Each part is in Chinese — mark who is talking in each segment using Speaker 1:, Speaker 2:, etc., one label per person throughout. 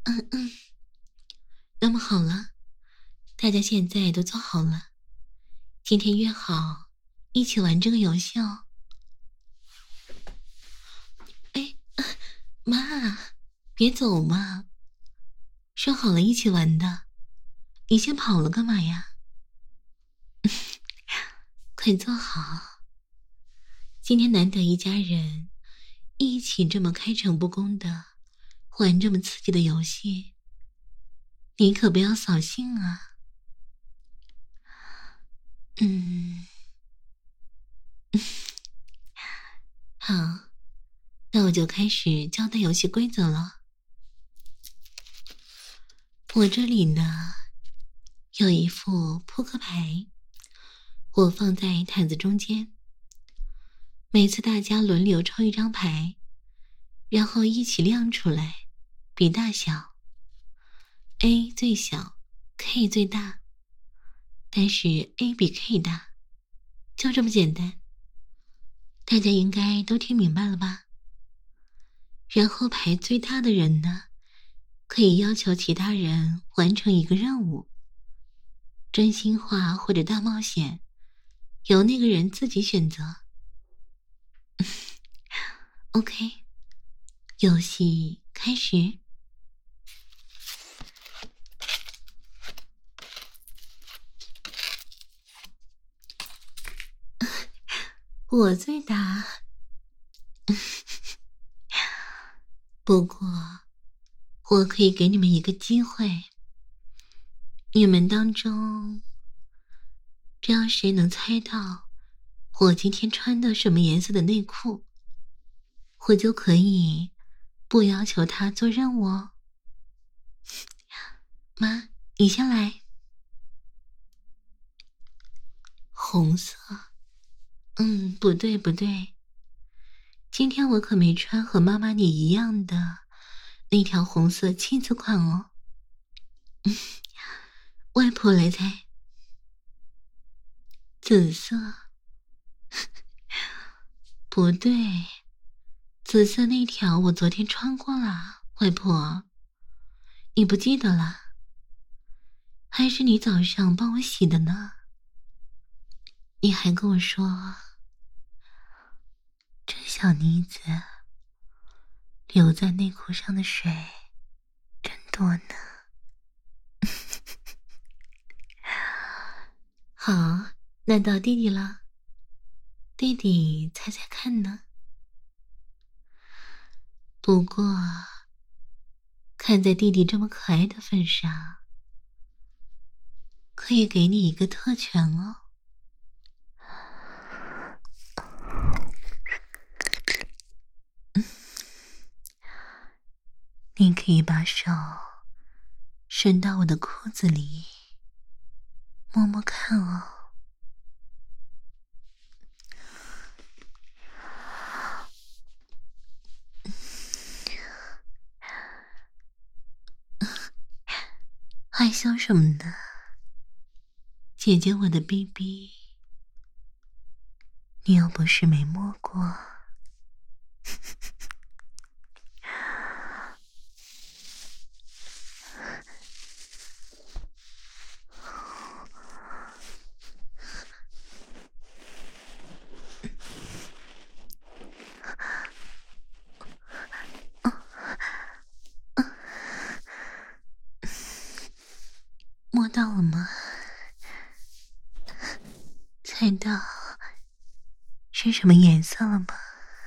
Speaker 1: 那么好了，大家现在都坐好了，今天约好一起玩这个游戏哦。哎，妈，别走嘛，说好了一起玩的，你先跑了干嘛呀？快坐好，今天难得一家人一起这么开诚布公的玩这么刺激的游戏，你可不要扫兴啊。嗯，好，那我就开始交代游戏规则了。我这里呢有一副扑克牌，我放在毯子中间。每次大家轮流抽一张牌，然后一起亮出来，比大小。A 最小 ，K 最大，但是 A 比 K 大，就这么简单。大家应该都听明白了吧？然后牌最大的人呢，可以要求其他人完成一个任务，真心话或者大冒险，由那个人自己选择。OK， 游戏开始。我最大，不过我可以给你们一个机会，你们当中，只要谁能猜到我今天穿的什么颜色的内裤，我就可以不要求他做任务哦。妈，你先来。红色，不对不对，今天我可没穿和妈妈你一样的那条红色亲子款哦。外婆来猜。紫色，不对，紫色那条我昨天穿过了，外婆，你不记得了？还是你早上帮我洗的呢？你还跟我说，这小妮子留在内裤上的水真多呢。好，那到弟弟了，弟弟猜猜看呢？不过，看在弟弟这么可爱的份上，可以给你一个特权哦。你可以把手伸到我的裤子里，摸摸看哦。害羞什么呢？姐姐我的 BB， 你又不是没摸过。摸到了吗？猜到是什么颜色了吗？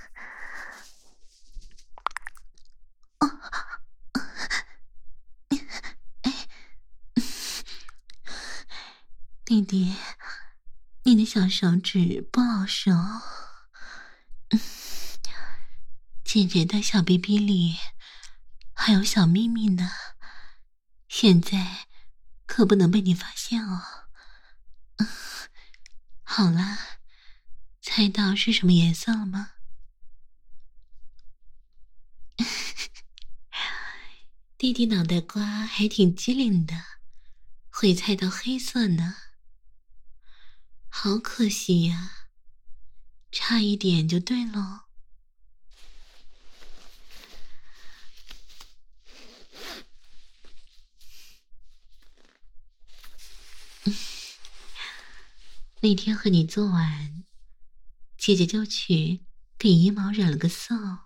Speaker 1: 弟弟，你的小手指不老实哦。姐姐的小 BB 里还有小秘密呢，现在可不能被你发现哦。好了，猜到是什么颜色了吗？弟弟脑袋瓜还挺机灵的，会猜到黑色呢。好可惜呀，差一点就对喽。 那天和你做完，姐姐就去给腋毛染了个色哦，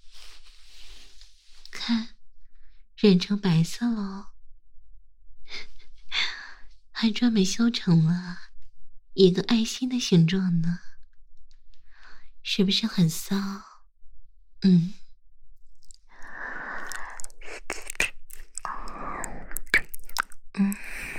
Speaker 1: 看，染成白色了，还专门修成了一个爱心的形状呢，是不是很骚？嗯。嗯。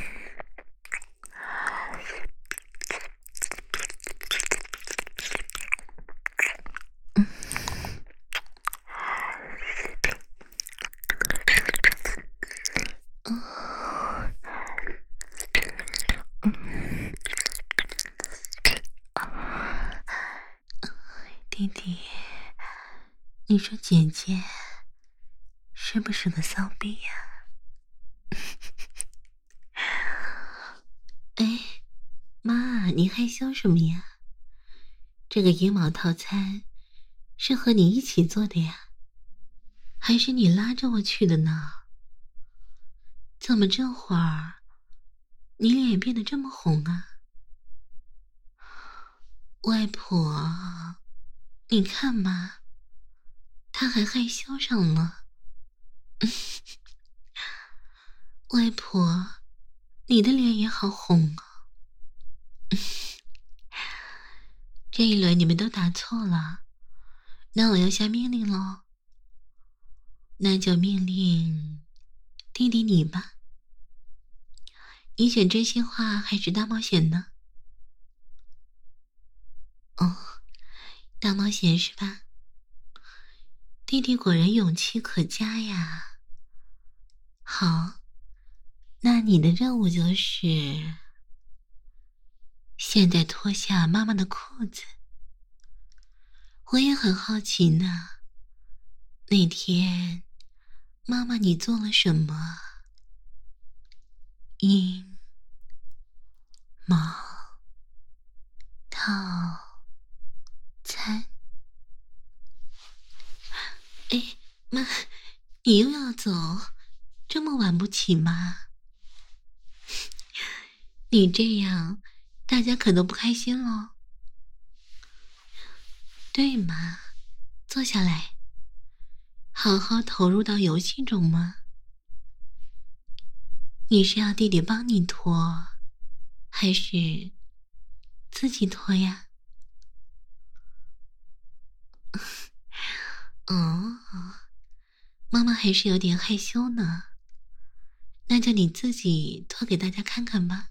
Speaker 1: 弟弟，你说姐姐是不是个骚逼呀？哎，妈，你害羞什么呀？这个银毛套餐是和你一起做的呀，还是你拉着我去的呢？怎么这会儿你脸变得这么红啊？外婆，你看嘛，她还害羞上了。外婆，你的脸也好红啊。这一轮你们都答错了，那我要下命令喽。那就命令弟弟你吧。你选真心话还是大冒险呢？哦，大冒险是吧？弟弟果然勇气可嘉呀。好，那你的任务就是现在脱下妈妈的裤子。我也很好奇呢，那天妈妈你做了什么？阴毛套餐？哎，妈，你又要走，这么晚不起吗？你这样，大家可都不开心喽。对嘛，坐下来，好好投入到游戏中吗？你是要弟弟帮你脱，还是自己脱呀？哦，妈妈还是有点害羞呢，那就你自己脱给大家看看吧。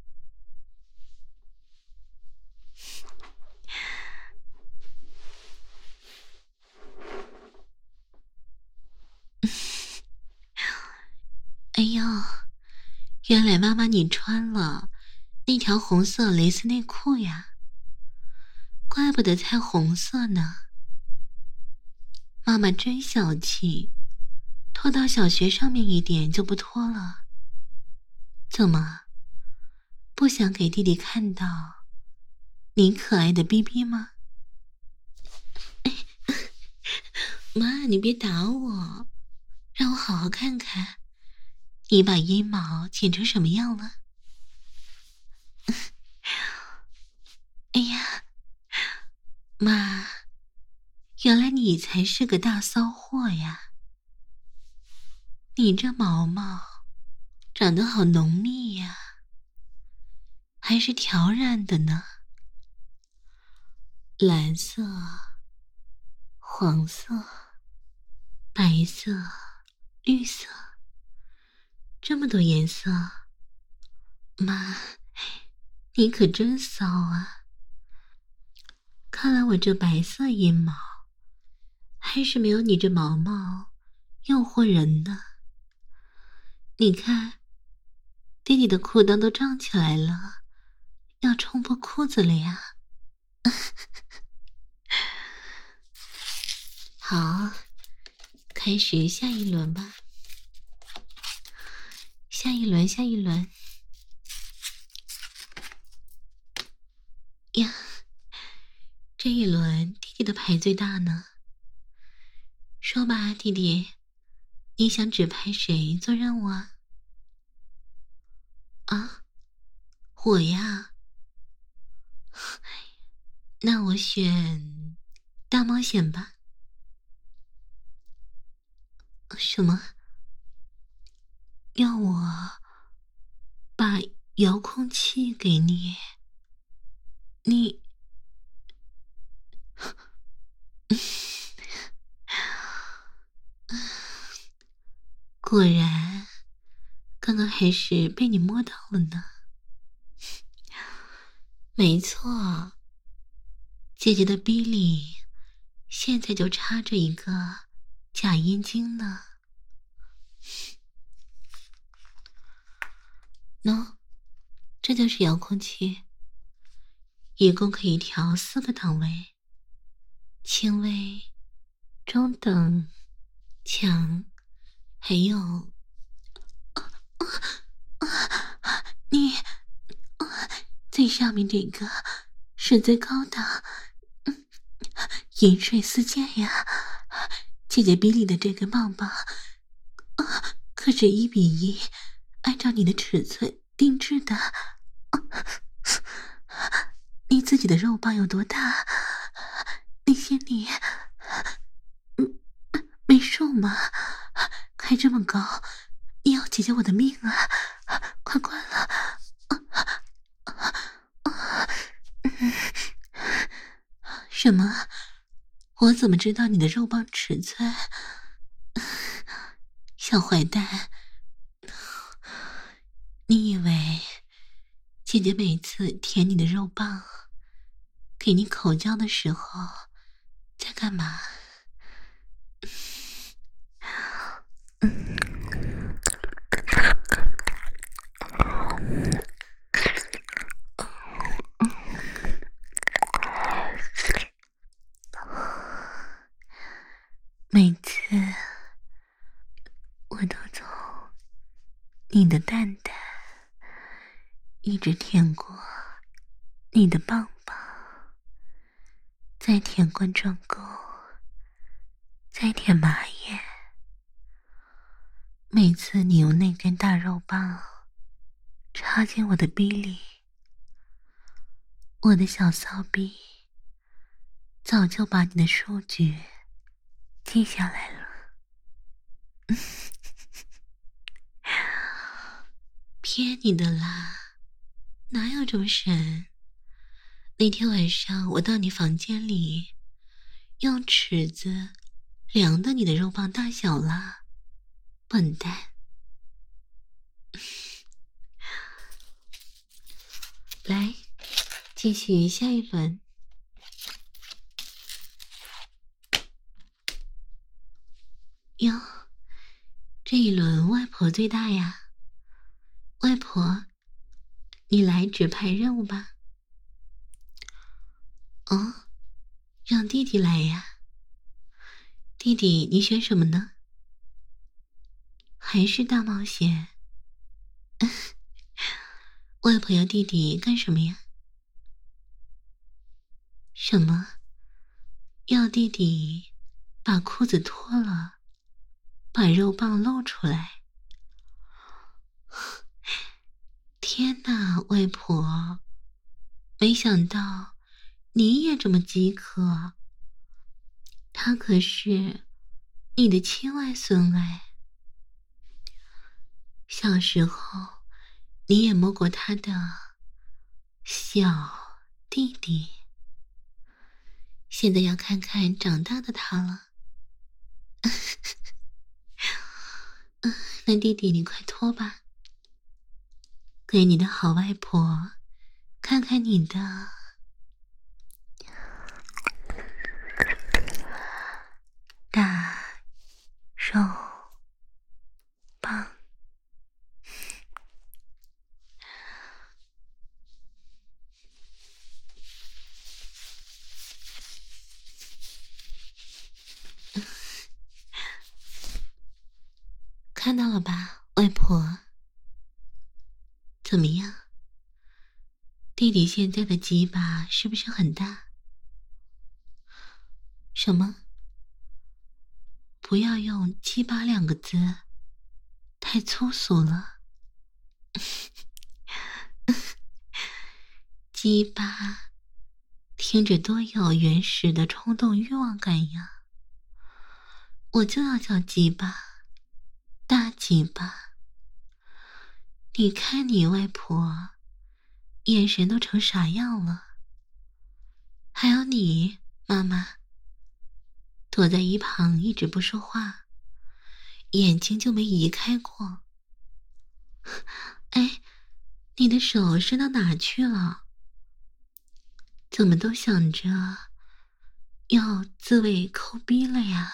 Speaker 1: 哎呦，原来妈妈你穿了那条红色蕾丝内裤呀，怪不得才红色呢。妈妈真小气，脱到小学上面一点就不脱了。怎么，不想给弟弟看到你可爱的逼逼吗？妈，你别打我，让我好好看看，你把阴毛剪成什么样了？哎呀，妈，原来你才是个大骚货呀！你这毛毛长得好浓密呀，还是挑染的呢？蓝色、黄色、白色、绿色，这么多颜色，妈，你可真骚啊！看来我这白色阴毛还是没有你这毛毛诱惑人呢。你看，弟弟的裤裆都胀起来了，要冲破裤子了呀！好，开始下一轮吧。下一轮，下一轮。呀，这一轮弟弟的牌最大呢。说吧，弟弟，你想指派谁做任务啊？啊，我呀， 那我选大冒险吧。什么？要我把遥控器给你？你果然，刚刚还是被你摸到了呢。没错，姐姐的逼里现在就插着一个假阴茎呢。喏，这就是遥控器，一共可以调4个档位：轻微、中等、强，还有……你最上面这个是最高档，饮水思溅呀！姐姐逼里的这根棒棒，可是1:1，按照你的尺寸定制的。你自己的肉棒有多大？你心里没数吗？开这么高，你要姐姐我的命啊！快关了！什么？我怎么知道你的肉棒尺寸？小坏蛋，你以为姐姐每次舔你的肉棒，给你口交的时候在干嘛？每次我都从你的蛋蛋一直舔过你的棒棒，再舔冠状沟，再舔马眼。每次你用那根大肉棒插进我的逼里，我的小骚逼早就把你的数据记下来了。骗你的啦，哪有这么神？那天晚上我到你房间里，用尺子量的你的肉棒大小啦，笨蛋。来，继续下一轮。哟，这一轮外婆最大呀。外婆，你来指派任务吧。哦，让弟弟来呀。弟弟，你选什么呢？还是大冒险？外婆要弟弟干什么呀？什么？要弟弟把裤子脱了，把肉棒露出来？天哪，外婆，没想到你也这么饥渴。他可是你的亲外孙哎。小时候你也摸过他的小弟弟，现在要看看长大的他了。那弟弟你快脱吧，给你的好外婆看看你的大肉棒。看到了吧，外婆？怎么样？弟弟现在的鸡巴是不是很大？什么？不要用鸡巴2个字，太粗俗了。鸡巴听着多有原始的冲动欲望感呀！我就要叫鸡巴，大鸡巴！你看你外婆，眼神都成啥样了？还有你，妈妈，躲在一旁一直不说话，眼睛就没移开过。哎，你的手伸到哪去了？怎么都想着要自慰抠逼了呀？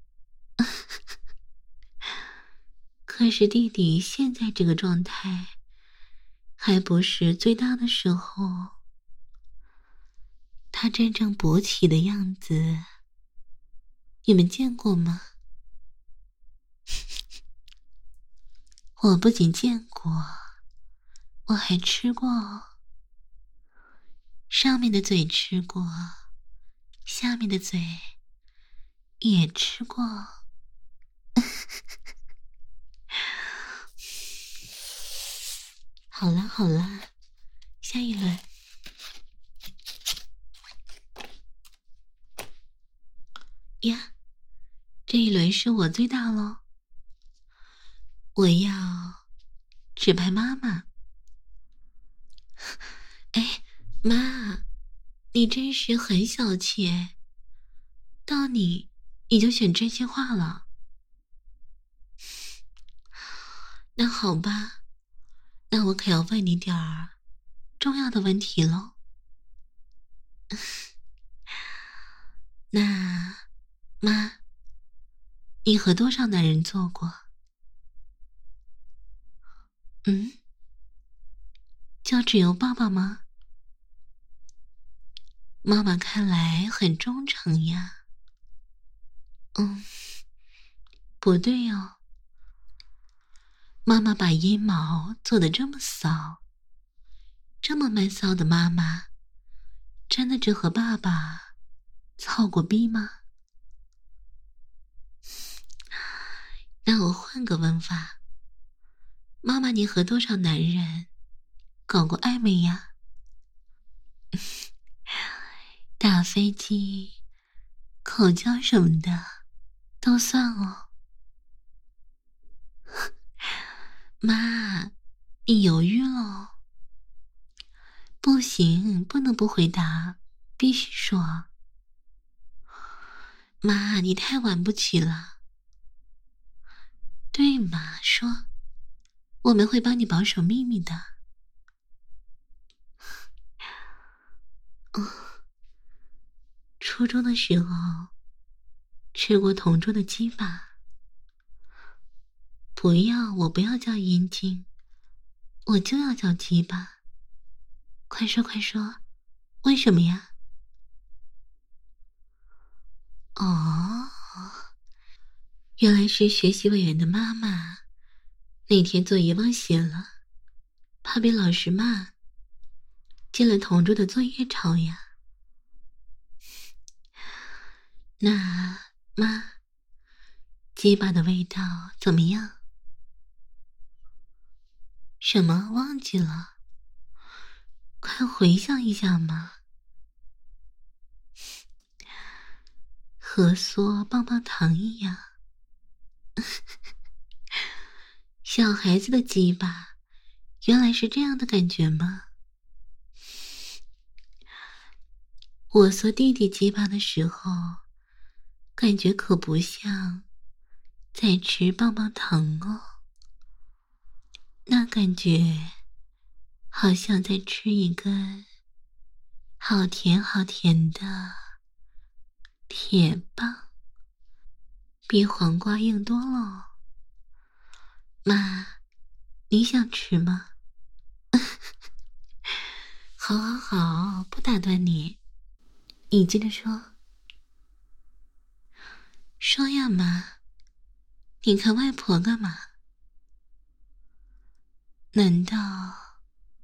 Speaker 1: 可是弟弟现在这个状态，还不是最大的时候。他真正勃起的样子，你们见过吗？我不仅见过，我还吃过。上面的嘴吃过，下面的嘴也吃过。好了好了，下一轮。呀，这一轮是我最大咯。我要指派妈妈。哎，妈，你真是很小气，到你就选真心话了。那好吧，那我可要问你点儿重要的问题喽。那妈，你和多少男人做过？嗯，就只有爸爸吗？妈妈看来很忠诚呀。嗯，不对哦。妈妈把阴毛做得这么骚，这么闷骚的妈妈，真的只和爸爸操过逼吗？那我换个问法，妈妈，你和多少男人搞过暧昧呀？打飞机、口交什么的都算哦。妈，你犹豫了？不行，不能不回答，必须说。妈，你太玩不起了。对嘛，说，我们会帮你保守秘密的。哦，初中的时候吃过同桌的鸡巴。不要，我不要叫阴茎，我就要叫鸡巴。快说快说，为什么呀？哦，原来是学习委员的妈妈那天作业忘写了，怕被老师骂，进了同桌的作业抄呀。那妈，鸡巴的味道怎么样？什么忘记了？快回想一下嘛。和缩棒棒糖一样。小孩子的鸡巴原来是这样的感觉吗？我缩弟弟鸡巴的时候，感觉可不像在吃棒棒糖哦，那感觉好像在吃一根好甜好甜的铁棒，比黄瓜硬多了。妈，你想吃吗？好好好，不打断你，你接着说。说呀妈，你看外婆干嘛？难道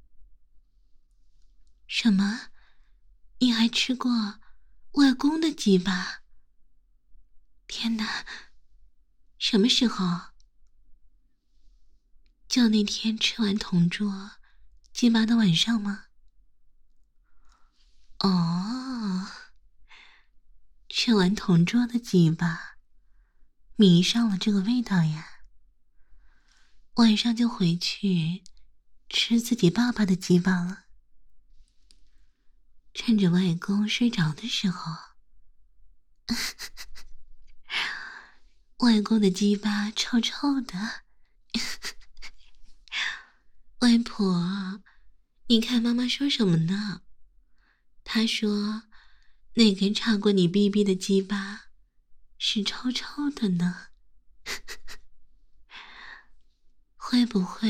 Speaker 1: 什么？你还吃过外公的鸡巴？天哪，什么时候？就那天吃完同桌鸡巴的晚上吗？哦， 吃完同桌的鸡巴，迷上了这个味道呀。晚上就回去吃自己爸爸的鸡巴了。趁着外公睡着的时候，外公的鸡巴臭臭的。外婆，你看妈妈说什么呢？她说那根插过你逼逼的鸡巴是臭臭的呢。会不会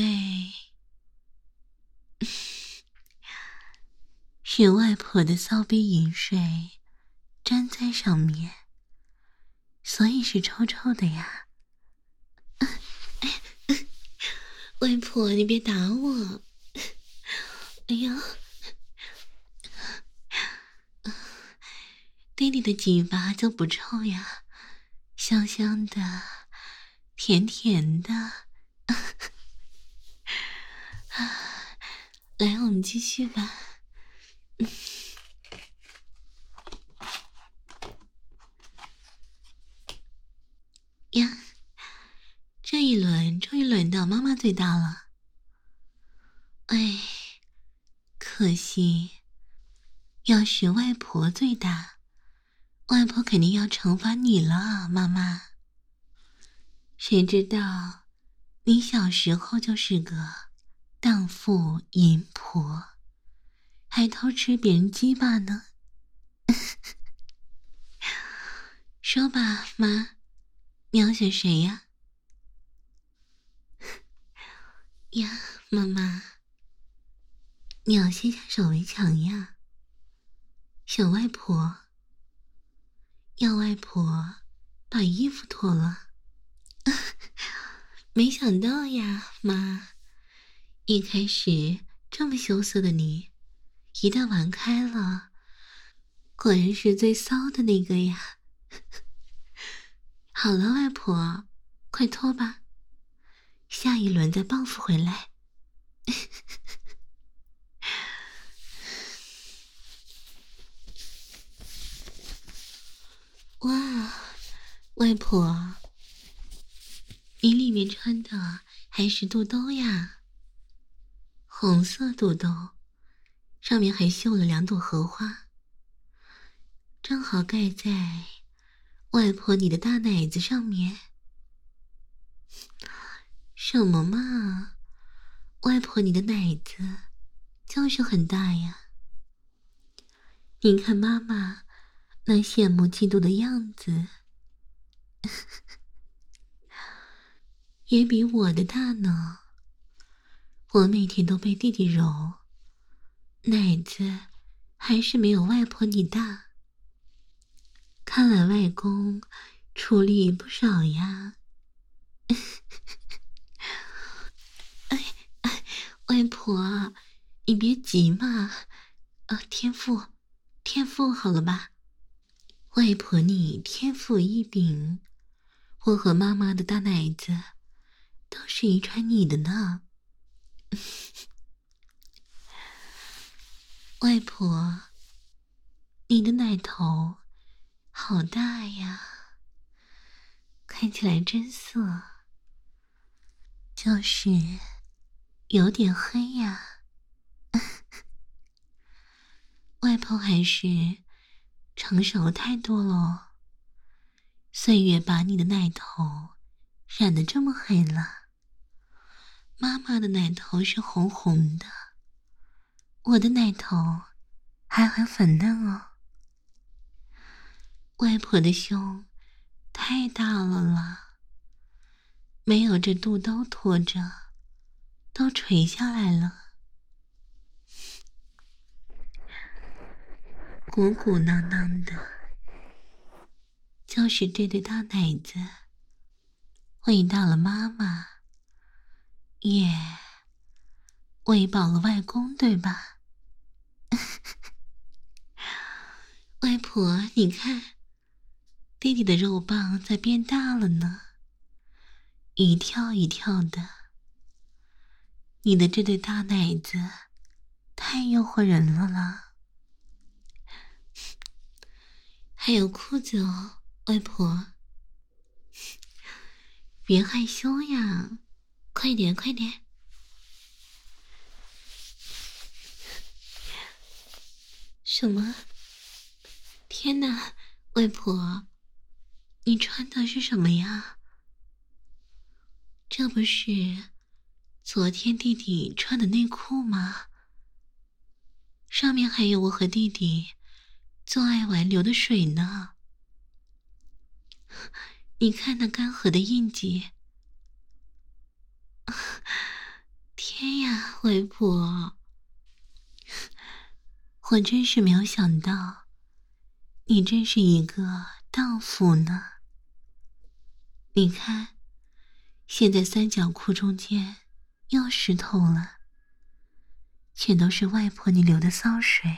Speaker 1: 是外婆的骚逼饮水粘在上面，所以是臭臭的呀？外婆，你别打我！哎呀，弟弟的鸡巴就不臭呀，香香的，甜甜的。来，我们继续吧。呀，这一轮终于轮到妈妈最大了。哎，可惜，要是外婆最大，外婆肯定要惩罚你了，妈妈。谁知道你小时候就是个荡妇淫婆，还偷吃别人鸡巴呢。说吧，妈，你要选谁呀？呀，妈妈，你要先下手为强呀。小外婆，要外婆把衣服脱了。没想到呀，妈，一开始这么羞涩的你，一旦玩开了，果然是最骚的那个呀。好了，外婆，快脱吧，下一轮再报复回来。哇，外婆，你里面穿的还是肚兜呀？红色肚兜，上面还绣了2朵荷花，正好盖在外婆你的大奶子上面。什么嘛，外婆你的奶子就是很大呀。你看妈妈那羡慕嫉妒的样子，也比我的大呢。我每天都被弟弟揉，奶子还是没有外婆你大。看来外公出力不少呀。外婆，你别急嘛，天赋好了吧？外婆你天赋异禀，我和妈妈的大奶子都是遗传你的呢。外婆，你的奶头好大呀，看起来真色，就是有点黑呀。外婆还是成熟太多了，岁月把你的奶头染得这么黑了。妈妈的奶头是红红的，我的奶头还很粉嫩哦。外婆的胸太大了啦，没有这肚兜托着，都垂下来了。鼓鼓囊囊的，就是这对大奶子喂到了妈妈，也喂饱了外公，对吧？外婆，你看，弟弟的肉棒在变大了呢，一跳一跳的。你的这对大奶子太诱惑人了啦！ 还有裤子哦，外婆。别害羞呀，快点快点。什么？天哪，外婆，你穿的是什么呀？这不是昨天弟弟穿的内裤吗？上面还有我和弟弟做爱完流的水呢。你看那干涸的印记。天呀，外婆，我真是没有想到，你真是一个荡妇呢。你看，现在三角裤中间又湿透了，全都是外婆你流的骚水。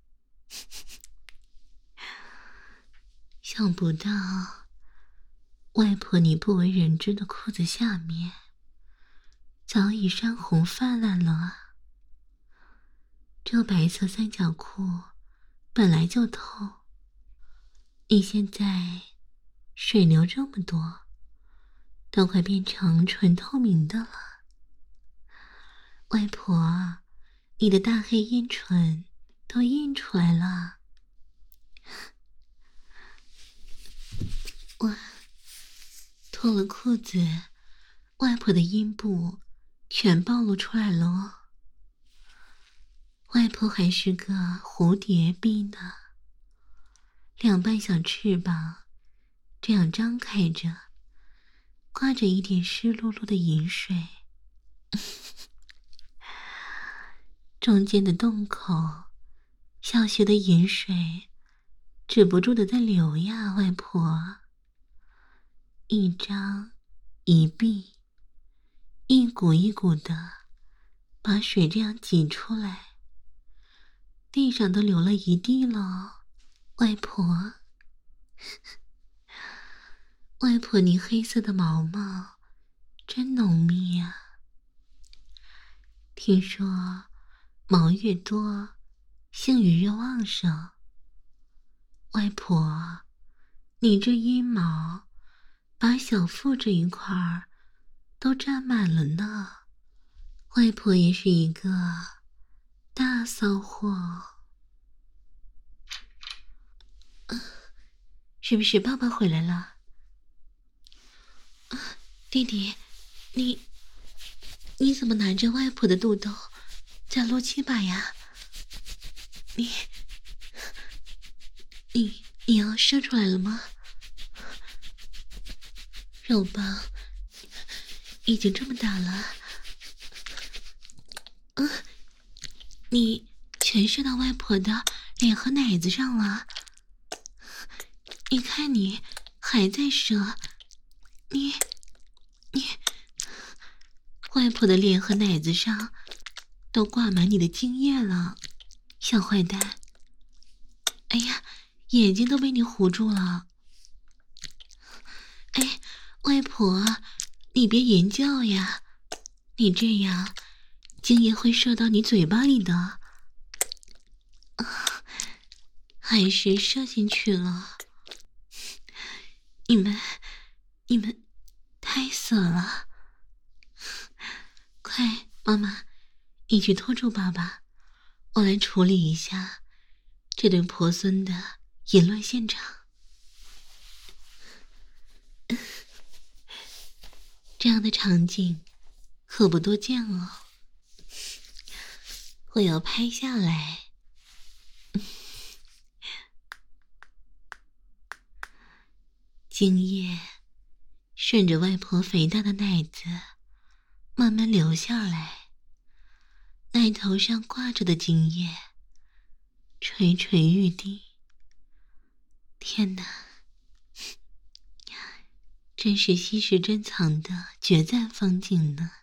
Speaker 1: 想不到，外婆你不为人知的裤子下面早已山红泛滥了啊！这白色三角裤本来就透，你现在水流这么多，都快变成纯透明的了。外婆，你的大黑阴唇都印出来了。我脱了裤子，外婆的阴部全暴露出来了哦。外婆还是个蝴蝶臂呢，两半小翅膀这样张开着，挂着一点湿漉漉的饮水，中间的洞口小穴的饮水止不住的在流呀，外婆。一张一闭，一股一股的把水这样挤出来，地上都流了一地了，外婆。外婆，你黑色的毛毛真浓密呀。听说毛越多，性欲越旺盛。外婆，你这阴毛把小腹这一块儿都占满了呢。外婆也是一个大骚货。是不是爸爸回来了？弟弟，你怎么拿着外婆的肚兜在撸鸡巴呀？你要射出来了吗？肉棒已经这么大了，你全射到外婆的脸和奶子上了。你看你还在射，你外婆的脸和奶子上都挂满你的精液了，小坏蛋！哎呀，眼睛都被你糊住了。哎，外婆，你别言教呀，你这样精液会射到你嘴巴里的。还是射进去了。你们太色了。快，妈妈，你去拖住爸爸，我来处理一下这对婆孙的淫乱现场。这样的场景可不多见哦，我要拍下来。精液顺着外婆肥大的奶子慢慢流下来，奶头上挂着的精液垂垂欲滴。天哪，真是稀世珍藏的绝赞风景呢。